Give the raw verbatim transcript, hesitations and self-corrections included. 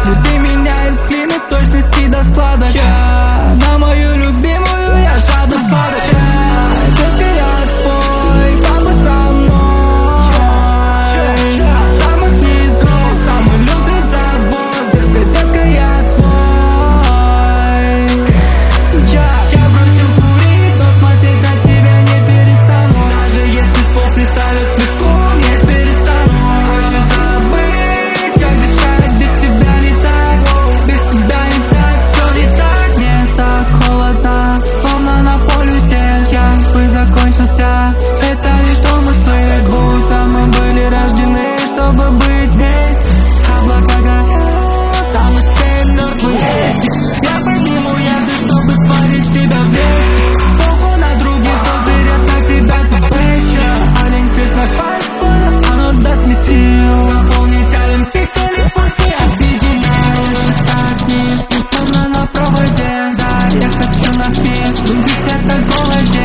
Люби меня из глины в точности до склада. Я на мою любимую я жадно падаю. Детка, я твой, папа со мной. Самых низков, самый лютый завод. Детка, детка, я твой. Я, я бросил курить, но смотреть на тебя не перестану. Даже если ствол приставят к виску, не перестану. Хочу забыть, как дышать без тебя не так. Без тебя не так, все не так. Не так холодно, словно на полюсе. Я бы закончился, это лишь домыслы. Будто мы были рождены, чтобы быть вместе. Облака горят, там и все мертвые. Я подниму ярды, чтобы сварить тебя вместе. Похуй на других, кто зырят на тебя тупейся. Олень крик на пальце, оно даст мне сил заполнить олимпик или пусть объединяешь. Так низко, словно на проводе. Да, я хочу на вписк, любить это голоде.